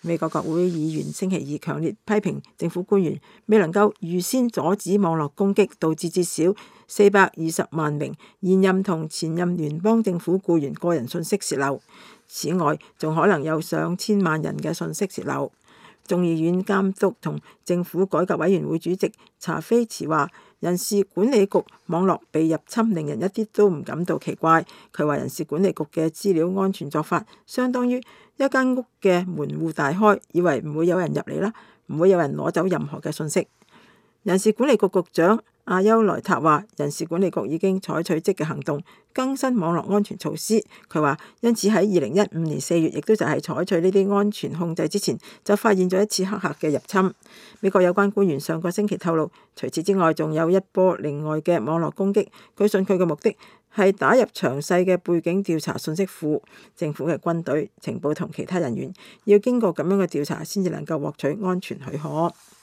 美國國會議員星期二強烈批評政府官員未能夠預先阻止網絡攻擊，導致至少420萬名現任同前任聯邦政府僱員個人信息洩漏。此外，仲可能有上千萬人嘅信息洩漏。眾議院監督同政府改革委員會主席查菲茨話：人事管理局網絡被入侵令人一啲都唔感到奇怪。佢話人事管理局嘅資料安全做法相當於一間屋嘅門戶大開，以為唔會有人入嚟啦，唔會有人攞走任何嘅信息。人事管理局局長阿優萊塔話：人事管理局已經採取積極行動，更新網絡安全措施。佢話因此喺2015年4月，亦都就係採取呢啲安全控制之前，就發現咗一次黑客嘅入侵。美國有關官員上個星期透露，除此之外，仲有一波另外嘅網絡攻擊。據信佢嘅目的係打入詳細嘅背景調查信息庫。政府嘅軍隊、情報同其他人員要經過咁樣嘅調查，先至能夠獲取安全許可。